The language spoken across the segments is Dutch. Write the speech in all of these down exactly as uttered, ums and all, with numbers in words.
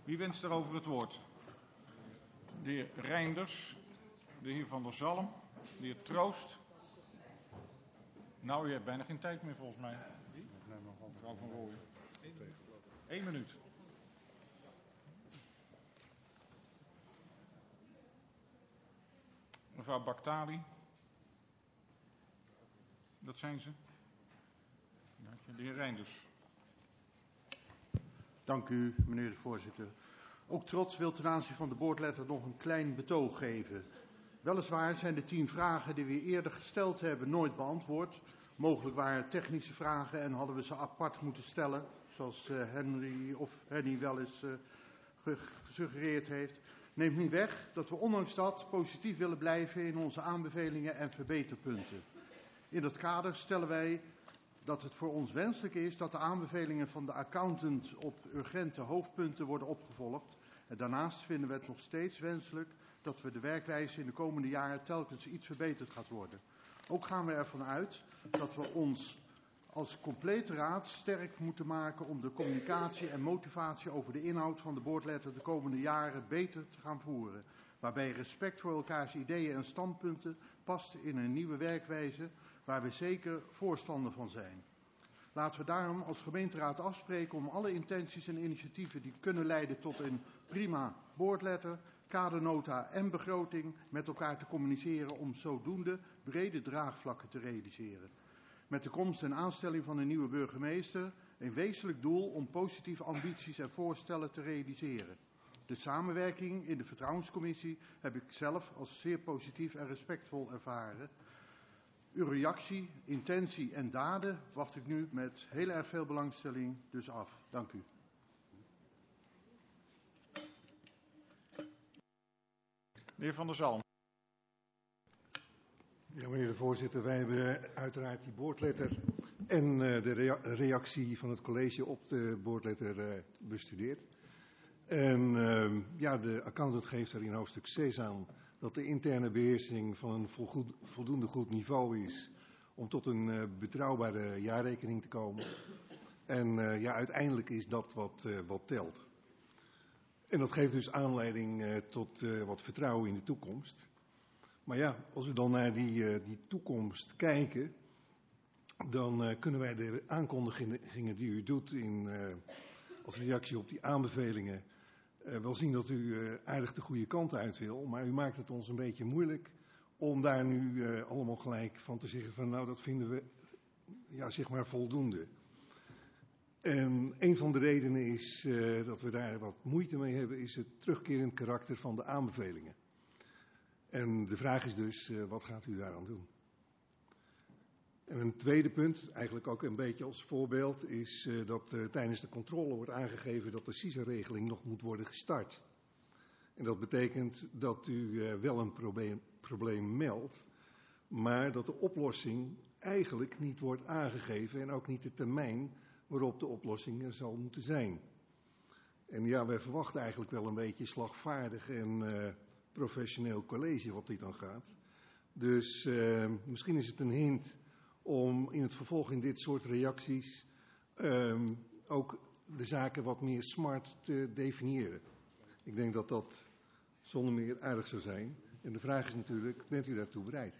Wie wenst daarover het woord? De heer Reinders, de heer Van der Zalm, de heer Troost. Nou, u hebt bijna geen tijd meer volgens mij. Mevrouw Van Rooyen. Eén minuut. Mevrouw Baktali. Dat zijn ze. De heer Reinders. Dank u, meneer de voorzitter. Ook Trots wil ten aanzien van de boordletter nog een klein betoog geven. Weliswaar zijn de tien vragen die we eerder gesteld hebben nooit beantwoord. Mogelijk waren het technische vragen en hadden we ze apart moeten stellen, zoals uh, Henry of Henny wel eens uh, gesuggereerd heeft. Neemt niet weg dat we ondanks dat positief willen blijven in onze aanbevelingen en verbeterpunten. In dat kader stellen wij dat het voor ons wenselijk is dat de aanbevelingen van de accountant op urgente hoofdpunten worden opgevolgd. En daarnaast vinden we het nog steeds wenselijk dat we de werkwijze in de komende jaren telkens iets verbeterd gaat worden. Ook gaan we ervan uit dat we ons als complete raad sterk moeten maken om de communicatie en motivatie over de inhoud van de boordletter de komende jaren beter te gaan voeren. Waarbij respect voor elkaars ideeën en standpunten past in een nieuwe werkwijze waar we zeker voorstander van zijn. Laten we daarom als gemeenteraad afspreken om alle intenties en initiatieven die kunnen leiden tot een prima boordletter, kadernota en begroting met elkaar te communiceren om zodoende brede draagvlakken te realiseren. Met de komst en aanstelling van een nieuwe burgemeester een wezenlijk doel om positieve ambities en voorstellen te realiseren. De samenwerking in de vertrouwenscommissie heb ik zelf als zeer positief en respectvol ervaren. Uw reactie, intentie en daden wacht ik nu met heel erg veel belangstelling dus af. Dank u. De heer Van der Zalm. Ja, meneer de voorzitter, wij hebben uiteraard die boordletter en uh, de rea reactie van het college op de boordletter uh, bestudeerd. En uh, ja, de accountant geeft er in hoofdstuk zes aan dat de interne beheersing van een volgoed, voldoende goed niveau is om tot een uh, betrouwbare jaarrekening te komen. En uh, ja, uiteindelijk is dat wat, uh, wat telt. En dat geeft dus aanleiding uh, tot uh, wat vertrouwen in de toekomst. Maar ja, als we dan naar die, uh, die toekomst kijken, dan uh, kunnen wij de aankondigingen die u doet in, uh, als reactie op die aanbevelingen uh, wel zien dat u uh, aardig de goede kant uit wil. Maar u maakt het ons een beetje moeilijk om daar nu uh, allemaal gelijk van te zeggen van nou dat vinden we ja, zeg maar voldoende. En een van de redenen is uh, dat we daar wat moeite mee hebben is het terugkerend karakter van de aanbevelingen. En de vraag is dus, uh, wat gaat u daaraan doen? En een tweede punt, eigenlijk ook een beetje als voorbeeld, is uh, dat uh, tijdens de controle wordt aangegeven dat de C I S A-regeling nog moet worden gestart. En dat betekent dat u uh, wel een probleem, probleem meldt, maar dat de oplossing eigenlijk niet wordt aangegeven en ook niet de termijn waarop de oplossing er zal moeten zijn. En ja, wij verwachten eigenlijk wel een beetje slagvaardig en uh, professioneel college wat dit dan gaat. Dus uh, misschien is het een hint om in het vervolg in dit soort reacties um, ook de zaken wat meer smart te definiëren. Ik denk dat dat zonder meer aardig zou zijn. En de vraag is natuurlijk, bent u daartoe bereid?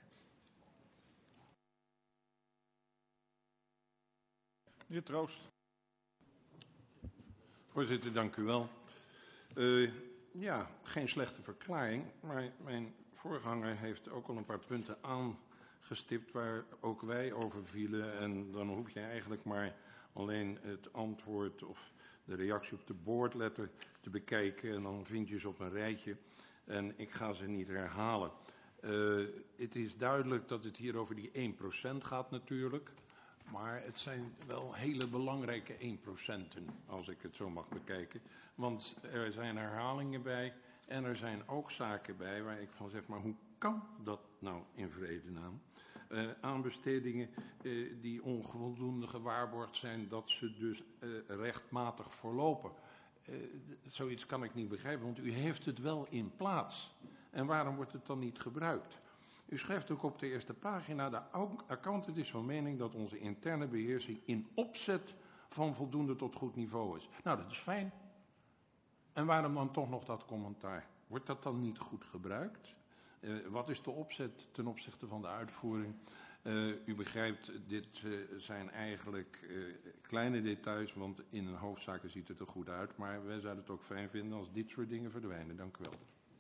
De heer Troost. Voorzitter, dank u wel. Uh, ja, geen slechte verklaring, maar mijn voorganger heeft ook al een paar punten aangestipt waar ook wij over vielen. En dan hoef je eigenlijk maar alleen het antwoord of de reactie op de boordletter te bekijken. En dan vind je ze op een rijtje. En ik ga ze niet herhalen. Uh, het is duidelijk dat het hier over die één procent gaat natuurlijk. Maar het zijn wel hele belangrijke één procenten, als ik het zo mag bekijken. Want er zijn herhalingen bij en er zijn ook zaken bij waar ik van zeg, maar hoe kan dat nou in vredenaam? Uh, aanbestedingen uh, die onvoldoende gewaarborgd zijn, dat ze dus uh, rechtmatig verlopen. Uh, zoiets kan ik niet begrijpen, want u heeft het wel in plaats. En waarom wordt het dan niet gebruikt? U schrijft ook op de eerste pagina, de accountant is van mening dat onze interne beheersing in opzet van voldoende tot goed niveau is. Nou, dat is fijn. En waarom dan toch nog dat commentaar? Wordt dat dan niet goed gebruikt? Uh, wat is de opzet ten opzichte van de uitvoering? Uh, u begrijpt, dit uh, zijn eigenlijk uh, kleine details, want in een hoofdzaken ziet het er goed uit. Maar wij zouden het ook fijn vinden als dit soort dingen verdwijnen. Dank u wel.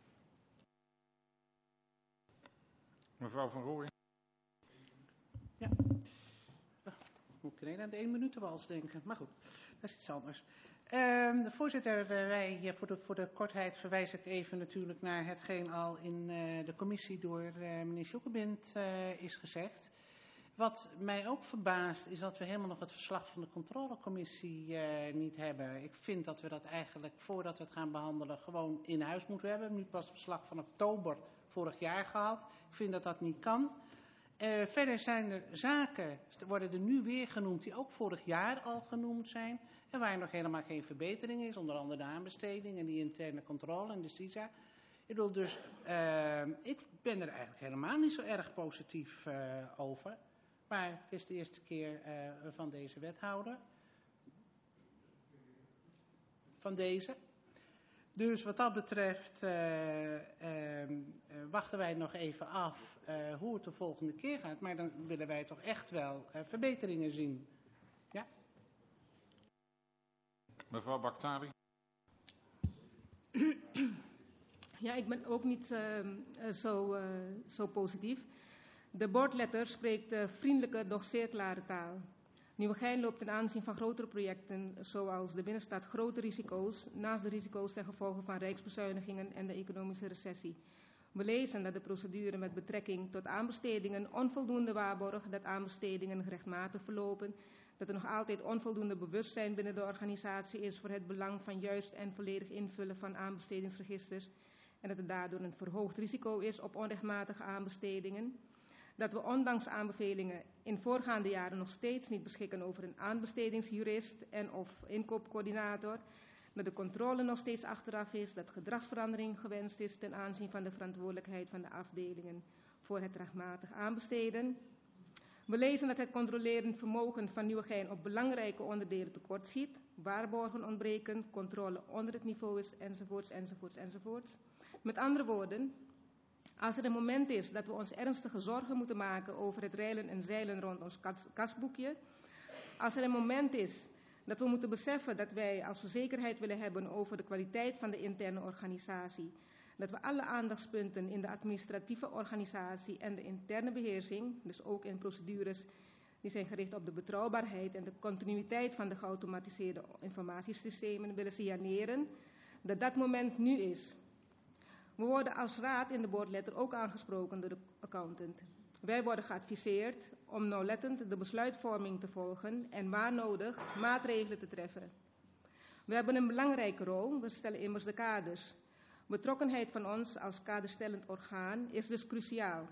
Mevrouw Van Rooyen. Ja. Moet ik ineens aan de één minutenwals denken. Maar goed, dat is iets anders. Uh, de voorzitter, uh, wij, voor, de, voor de kortheid verwijs ik even natuurlijk naar hetgeen al in uh, de commissie door uh, meneer Sjoekebind uh, is gezegd. Wat mij ook verbaast is dat we helemaal nog het verslag van de controlecommissie uh, niet hebben. Ik vind dat we dat eigenlijk voordat we het gaan behandelen gewoon in huis moeten hebben. We hebben nu pas het verslag van oktober vorig jaar gehad. Ik vind dat dat niet kan. Uh, verder zijn er zaken, worden er nu weer genoemd, die ook vorig jaar al genoemd zijn. En waar nog helemaal geen verbetering is, onder andere de aanbesteding en die interne controle en de S I S A. Ik bedoel dus, uh, ik ben er eigenlijk helemaal niet zo erg positief uh, over. Maar het is de eerste keer uh, van deze wethouder. Van deze. Dus wat dat betreft uh, uh, uh, wachten wij nog even af uh, hoe het de volgende keer gaat. Maar dan willen wij toch echt wel uh, verbeteringen zien. Ja? Mevrouw Bakhtari. Ja, ik ben ook niet uh, zo, uh, zo positief. De boardletter spreekt uh, vriendelijke, doch zeer klare taal. Nieuwegein loopt ten aanzien van grotere projecten, zoals de binnenstad, grote risico's, naast de risico's ten gevolge van rijksbezuinigingen en de economische recessie. We lezen dat de procedure met betrekking tot aanbestedingen onvoldoende waarborgt, dat aanbestedingen gerechtmatig verlopen, dat er nog altijd onvoldoende bewustzijn binnen de organisatie is voor het belang van juist en volledig invullen van aanbestedingsregisters en dat er daardoor een verhoogd risico is op onrechtmatige aanbestedingen. Dat we ondanks aanbevelingen in voorgaande jaren nog steeds niet beschikken over een aanbestedingsjurist en of inkoopcoördinator. Dat de controle nog steeds achteraf is, dat gedragsverandering gewenst is ten aanzien van de verantwoordelijkheid van de afdelingen voor het rechtmatig aanbesteden. We lezen dat het controlerend vermogen van Nieuwegein op belangrijke onderdelen tekortschiet, waarborgen ontbreken, controle onder het niveau is, enzovoorts, enzovoorts, enzovoorts. Met andere woorden, als er een moment is dat we ons ernstige zorgen moeten maken over het reilen en zeilen rond ons kas- kasboekje, als er een moment is dat we moeten beseffen dat wij als we zekerheid willen hebben over de kwaliteit van de interne organisatie, dat we alle aandachtspunten in de administratieve organisatie en de interne beheersing, dus ook in procedures die zijn gericht op de betrouwbaarheid en de continuïteit van de geautomatiseerde informatiesystemen, willen signaleren, dat dat moment nu is. We worden als raad in de boardletter ook aangesproken door de accountant. Wij worden geadviseerd om nauwlettend de besluitvorming te volgen en waar nodig maatregelen te treffen. We hebben een belangrijke rol, we stellen immers de kaders. Betrokkenheid van ons als kaderstellend orgaan is dus cruciaal.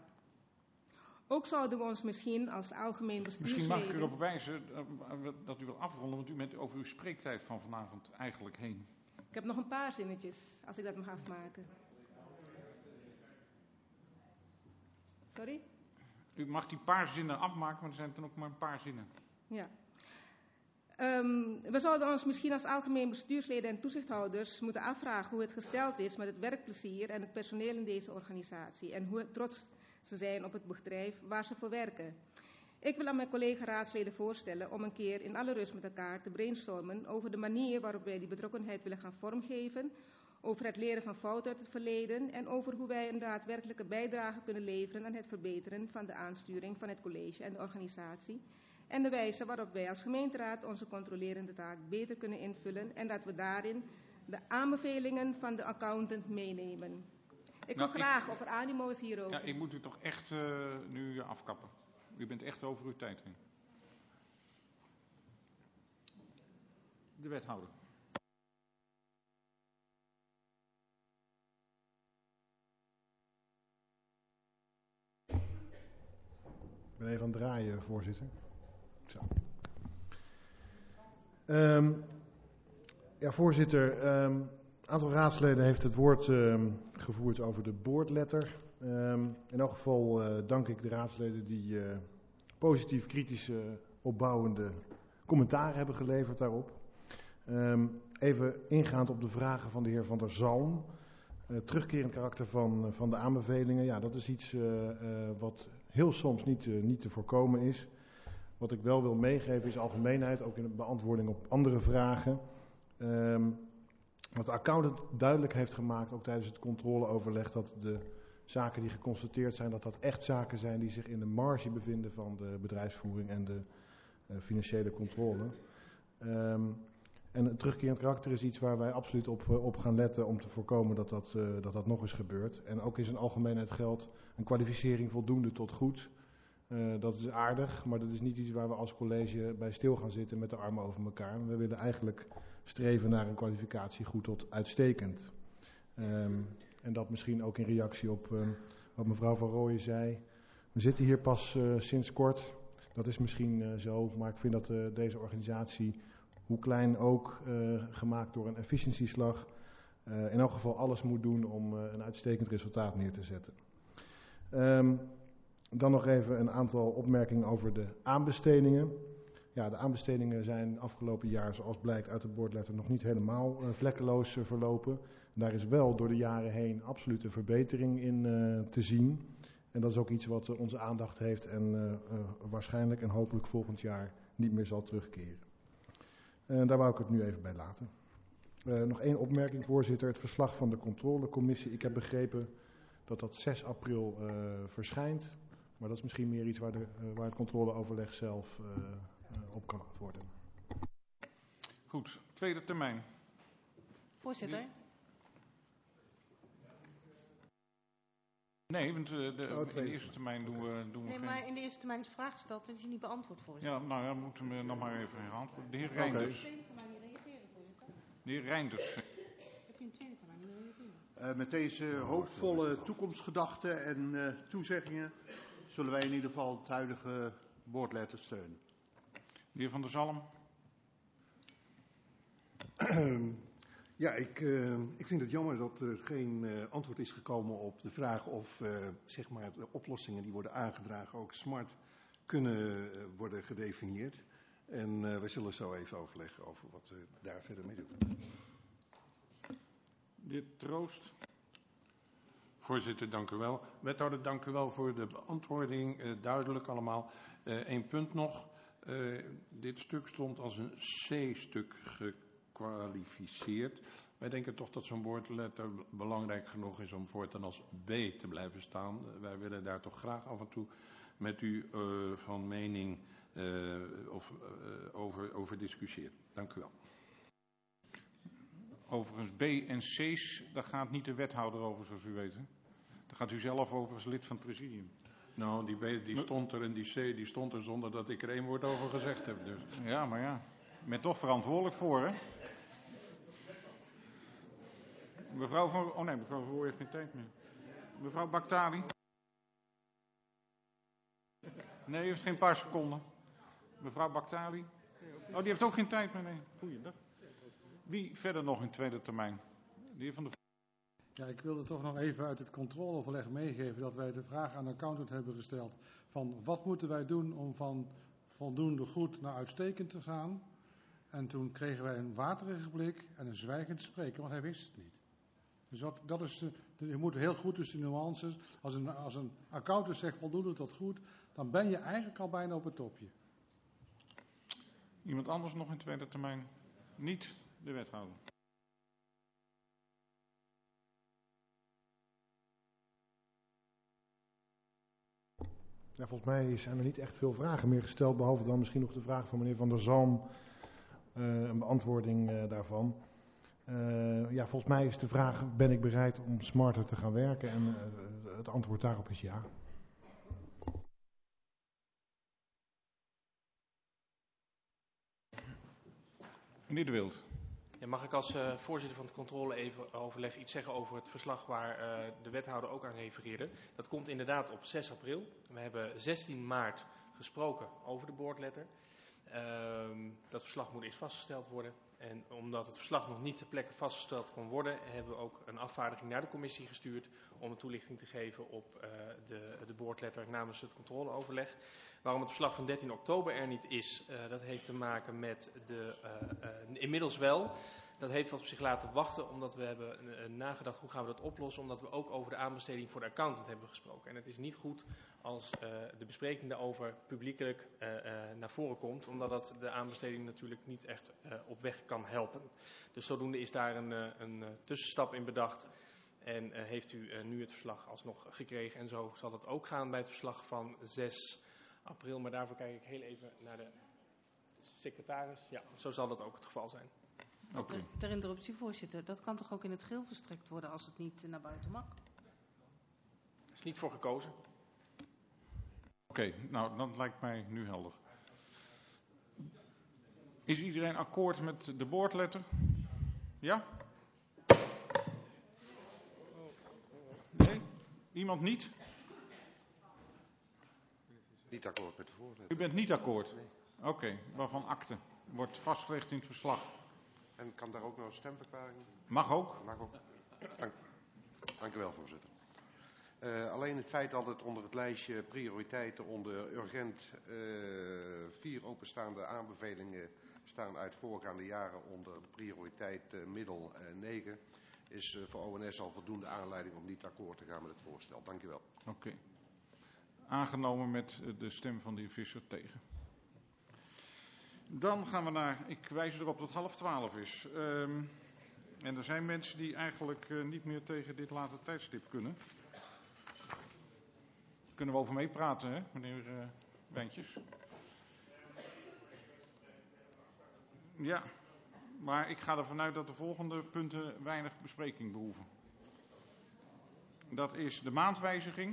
Ook zouden we ons misschien als algemeen bestuursleden... Misschien mag ik erop wijzen dat u wil afronden, want u bent over uw spreektijd van vanavond eigenlijk heen. Ik heb nog een paar zinnetjes, als ik dat mag afmaken. Sorry? U mag die paar zinnen afmaken, maar er zijn dan ook maar een paar zinnen. Ja. Um, we zouden ons misschien als algemeen bestuursleden en toezichthouders moeten afvragen hoe het gesteld is met het werkplezier en het personeel in deze organisatie en hoe trots ze zijn op het bedrijf waar ze voor werken. Ik wil aan mijn collega-raadsleden voorstellen om een keer in alle rust met elkaar te brainstormen over de manier waarop wij die betrokkenheid willen gaan vormgeven, over het leren van fouten uit het verleden en over hoe wij een daadwerkelijke bijdrage kunnen leveren aan het verbeteren van de aansturing van het college en de organisatie en de wijze waarop wij als gemeenteraad onze controlerende taak beter kunnen invullen en dat we daarin de aanbevelingen van de accountant meenemen. Ik wil nou, graag ik, of er animo is hierover. Ja, ik moet u toch echt uh, nu afkappen. U bent echt over uw tijd heen. De wethouder. Ik ben even aan het draaien, voorzitter. Zo. Um, ja, voorzitter. Een um, aantal raadsleden heeft het woord um, gevoerd over de boardletter. Um, in elk geval uh, dank ik de raadsleden die uh, positief, kritische, opbouwende commentaar hebben geleverd daarop. Um, even ingaand op de vragen van de heer Van der Zalm. Uh, terugkerend karakter van, van de aanbevelingen. Ja, dat is iets uh, uh, wat heel soms niet, uh, niet te voorkomen is. Wat ik wel wil meegeven is algemeenheid, ook in de beantwoording op andere vragen. Um, wat de accountant duidelijk heeft gemaakt, ook tijdens het controleoverleg, dat de zaken die geconstateerd zijn, dat dat echt zaken zijn die zich in de marge bevinden van de bedrijfsvoering en de uh, financiële controle. Um, en het terugkerend karakter is iets waar wij absoluut op, uh, op gaan letten om te voorkomen dat dat, uh, dat dat nog eens gebeurt. En ook in zijn algemeenheid geldt een kwalificering voldoende tot goed. Uh, dat is aardig, maar dat is niet iets waar we als college bij stil gaan zitten met de armen over elkaar. We willen eigenlijk streven naar een kwalificatie goed tot uitstekend. Um, en dat misschien ook in reactie op uh, wat mevrouw Van Rooyen zei. We zitten hier pas uh, sinds kort. Dat is misschien uh, zo, maar ik vind dat uh, deze organisatie, hoe klein ook, uh, gemaakt door een efficiëntieslag, uh, in elk geval alles moet doen om uh, een uitstekend resultaat neer te zetten. Um, Dan nog even een aantal opmerkingen over de aanbestedingen. Ja, de aanbestedingen zijn afgelopen jaar, zoals blijkt uit de boardletter, nog niet helemaal uh, vlekkeloos uh, verlopen. Daar is wel door de jaren heen absoluut een verbetering in uh, te zien. En dat is ook iets wat uh, onze aandacht heeft en uh, uh, waarschijnlijk en hopelijk volgend jaar niet meer zal terugkeren. Uh, daar wou ik het nu even bij laten. Uh, nog één opmerking, voorzitter. Het verslag van de controlecommissie. Ik heb begrepen dat dat zes april uh, verschijnt. Maar dat is misschien meer iets waar, de, uh, waar het controleoverleg zelf uh, uh, op kan antwoorden. Goed, tweede termijn. Voorzitter. Nee, want uh, de, Oh, in de eerste termijn doen we, doen we Nee, geen... maar in de eerste termijn is de vraag gesteld en die is niet beantwoord, voorzitter. Ja, nou ja, dan moeten we nog maar even herantwoorden. De heer Okay. Reinders. In de tweede termijn niet reageren, voorzitter. De heer Reinders. Heb je in de tweede termijn niet reageren? Uh, met deze hoopvolle toekomstgedachten en uh, toezeggingen zullen wij in ieder geval het huidige boardletter steunen. De heer Van der Zalm. Ja, ik, uh, ik vind het jammer dat er geen uh, antwoord is gekomen op de vraag of uh, zeg maar de oplossingen die worden aangedragen ook smart kunnen uh, worden gedefinieerd. En uh, we zullen zo even overleggen over wat we daar verder mee doen. De heer Troost. Voorzitter, dank u wel. Wethouder, dank u wel voor de beantwoording. Uh, duidelijk allemaal. Eén uh, punt nog. Uh, dit stuk stond als een C-stuk gekwalificeerd. Wij denken toch dat zo'n boardletter belangrijk genoeg is om voortaan als B te blijven staan. Uh, wij willen daar toch graag af en toe met u uh, van mening uh, of, uh, over, over discussiëren. Dank u wel. Overigens B en C's, daar gaat niet de wethouder over, zoals u weet. Hè? Daar gaat u zelf over als lid van het presidium. Nou, die B die stond er en die C die stond er zonder dat ik er één woord over gezegd heb. Dus. Ja, maar ja, ik ben toch verantwoordelijk voor, hè? Mevrouw van... Oh nee, mevrouw Van Rooyen heeft geen tijd meer. Mevrouw Baktali. Nee, heeft geen paar seconden. Mevrouw Baktali. Oh, die heeft ook geen tijd meer, nee. Goeiedag. Wie verder nog in tweede termijn? De heer Van der... Ja, ik wilde toch nog even uit het controleoverleg meegeven dat wij de vraag aan de accountant hebben gesteld van wat moeten wij doen om van voldoende goed naar uitstekend te gaan. En toen kregen wij een waterige blik en een zwijgend spreken, want hij wist het niet. Dus dat, dat is, de, je moet heel goed tussen de nuances. Als een, als een accountant zegt voldoende tot goed, dan ben je eigenlijk al bijna op het topje. Iemand anders nog in tweede termijn? Niet de wethouder. Ja, volgens mij zijn er niet echt veel vragen meer gesteld, behalve dan misschien nog de vraag van meneer Van der Zalm, uh, een beantwoording uh, daarvan. Uh, ja, volgens mij is de vraag, ben ik bereid om smarter te gaan werken? En uh, het antwoord daarop is ja. Meneer De Wild. Ja, mag ik als uh, voorzitter van het controleoverleg iets zeggen over het verslag waar uh, de wethouder ook aan refereerde? Dat komt inderdaad op zes april. We hebben zestien maart gesproken over de boardletter. Uh, dat verslag moet eerst vastgesteld worden. En omdat het verslag nog niet ter plekke vastgesteld kon worden, hebben we ook een afvaardiging naar de commissie gestuurd om een toelichting te geven op uh, de, de boardletter namens het controleoverleg. Waarom het verslag van dertien oktober er niet is, uh, dat heeft te maken met de, uh, uh, inmiddels wel, Dat heeft wat op zich laten wachten, omdat we hebben uh, nagedacht hoe gaan we dat oplossen, omdat we ook over de aanbesteding voor de accountant hebben gesproken. En het is niet goed als uh, de bespreking daarover publiekelijk uh, uh, naar voren komt, omdat dat de aanbesteding natuurlijk niet echt uh, op weg kan helpen. Dus zodoende is daar een, uh, een uh, tussenstap in bedacht. En uh, heeft u uh, nu het verslag alsnog gekregen. En zo zal het ook gaan bij het verslag van zes april. Maar daarvoor kijk ik heel even naar de secretaris. Ja, zo zal dat ook het geval zijn. Okay. Ter interruptie, voorzitter. Dat kan toch ook in het geel verstrekt worden als het niet naar buiten mag? Er is niet voor gekozen. Oké, okay, nou, dat lijkt mij nu helder. Is iedereen akkoord met de boordletter? Ja? Nee? Iemand niet? Niet akkoord met de voorzitter. U bent niet akkoord? Nee. Oké, okay, waarvan akte? Wordt vastgelegd in het verslag. En kan daar ook nog een stemverklaring? Mag ook. Mag ook. Dank, dank u wel, voorzitter. Uh, alleen het feit dat het onder het lijstje prioriteiten onder urgent uh, vier openstaande aanbevelingen staan uit voorgaande jaren onder de prioriteit uh, middel uh, negen, is uh, voor O N S al voldoende aanleiding om niet akkoord te gaan met het voorstel. Dank u wel. Oké. Okay. Aangenomen met de stem van de heer Visser tegen. Dan gaan we naar, ik wijs erop dat het half twaalf is. Um, en er zijn mensen die eigenlijk uh, niet meer tegen dit late tijdstip kunnen. Daar kunnen we over meepraten, hè, meneer uh, Wijntjes? Ja, maar ik ga ervan uit dat de volgende punten weinig bespreking behoeven. Dat is de maandwijziging.